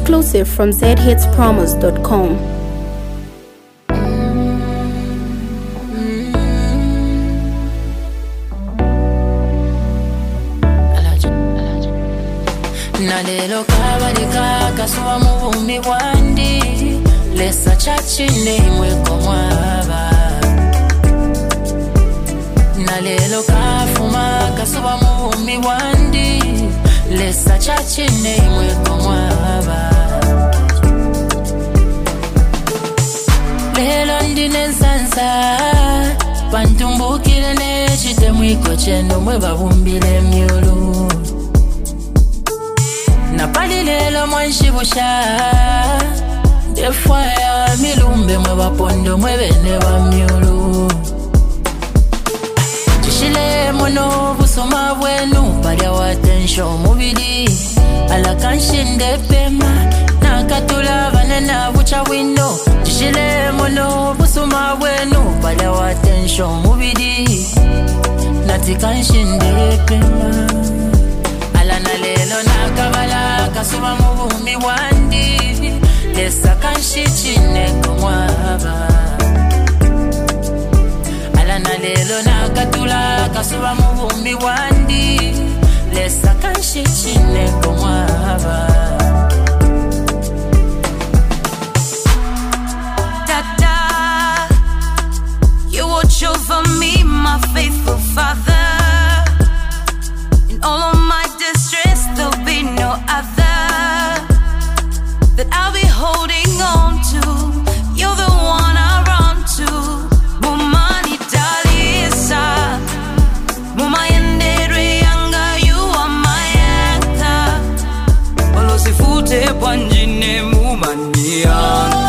Exclusive from zhitspromos.com. Nalelo kabalika kasuwa mubumi wandi lesa chachine imwe komwaba. Nalelo kafuma kasuwa mubumi wandi lesa chachine imwe komwaba. Lelo ndine nsansa bantumbukile nechite mwiko cheno mwe babumbile myulu. Napali lelo mwanshibusha defaya milumbe mwe bapondo mwe bene bamyulu. Chishile mono busoma bwenu balya watensho mubili alakanshinde pema nakatula banena bucha wino. Chishile mono busoma bwenu balya watensho mubili natikansinde pema. Alana lelo nakabala kasuba mubumi wandi lesa kanshicine komwaba. Alana lelo nakatula kasuba mubumi wandi lesa kanshicine komwaba. Dada, you watch over me, my faithful father. In all of my distress, there'll be no other that I'll be holding on to. You're the one I run to. Mumani Dalisa, Muma Yendere Yanga, you are my anchor. Olosifute Panjine Mumani Yanga.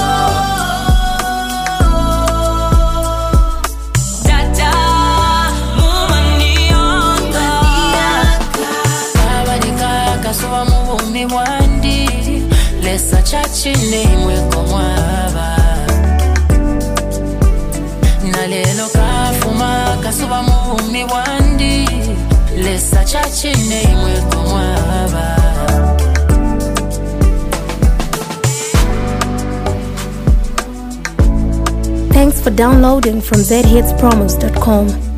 Kasuwa mubumi wandi lesa chachine imwe komwaba. Nalelo kafuma kasuwa mubumi wandi lesa chachine imwe komwaba. Thanks for downloading from zhitspromos.com.